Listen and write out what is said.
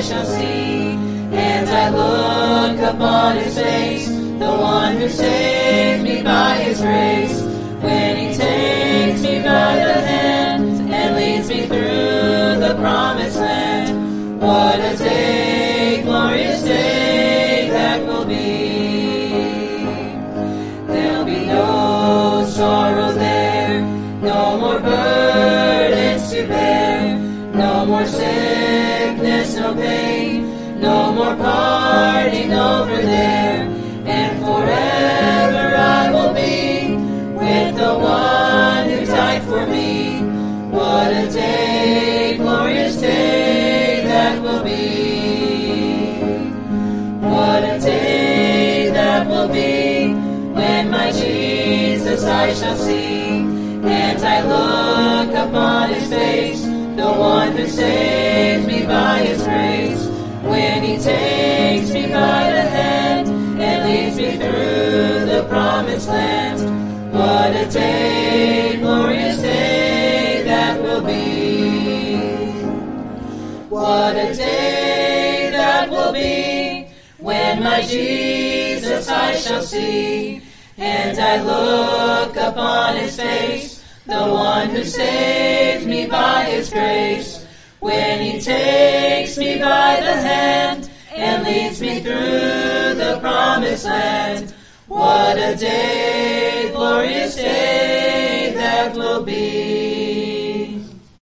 shall see. And I look upon his face, the one who saved me by his grace. When he takes me by the hand and leads me through the promised land. What a day, glorious day that will be. There'll be no sorrow there, no more burdens to bear, no more sickness, no pain, no more parting over there. And forever I will be with the one who died for me. What a day, glorious day that will be. What a day that will be, when my Jesus I shall see. And I look upon his face, the one who saved me by his grace. When he takes me by the hand and leads me through the promised land. What a day, glorious day that will be. What a day that will be, when my Jesus I shall see. And I look upon his face, the one who saved me by his grace. When he takes me by the hand and leads me through the promised land. What a day, glorious day that will be.